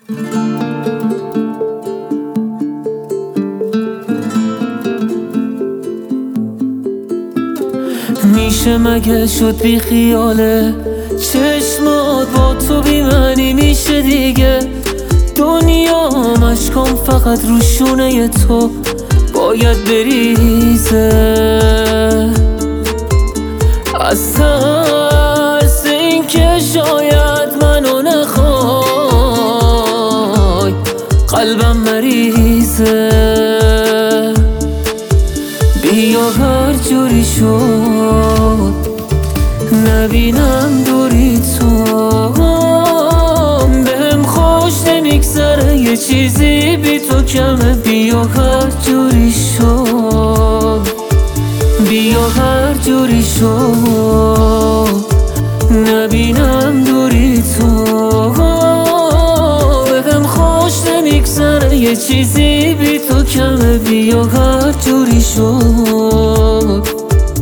میشه مگه شد بی خیاله چشمات با تو بی معنی میشه دیگه دنیا مشکام فقط رو شونه تو باید بریزه از ترس این که شاید منو نخوای قلبم مریضه بیا هر جوری شد نبینم دوری تو بهم خوش نمیگذره یه چیزی بی تو کمه بیا هر جوری شد بیا هر جوری شد نبینم دوری تو بهم خوش نمیگذره یه چیزی بی تو کمه بیا هر جوری شد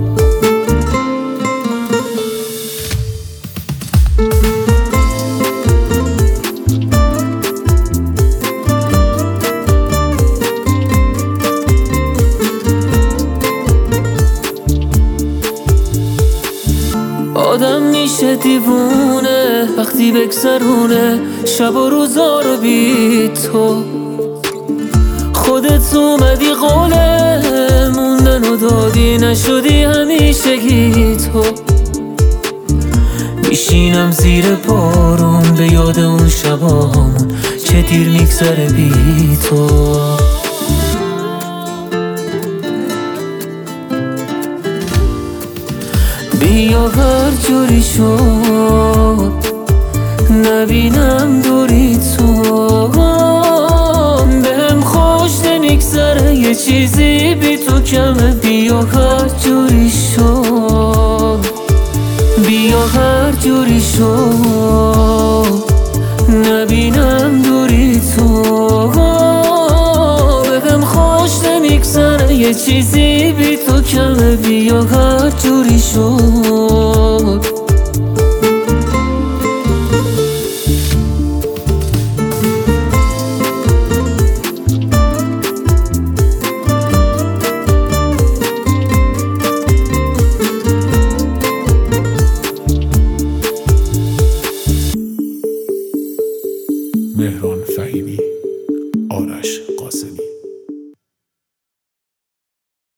آدم میشه دیوونه وقتی بگذرونه شب و روزا رو بی تو خودت اومدی قوله موندن و دادی نشدی همیشگی تو میشینم زیر بارون به یاد اون شبامون چه دیر میگذره بی تو بیا هر جوری شد نبینم دوری تو بهم خوش نمیگذره یه چیزی بی تو کمه بیا هر جوری شد بیا هر جوری شد نبینم دوری تو بهم خوش نمیگذره یه چیزی بی تو کمه بیا هر جوری شد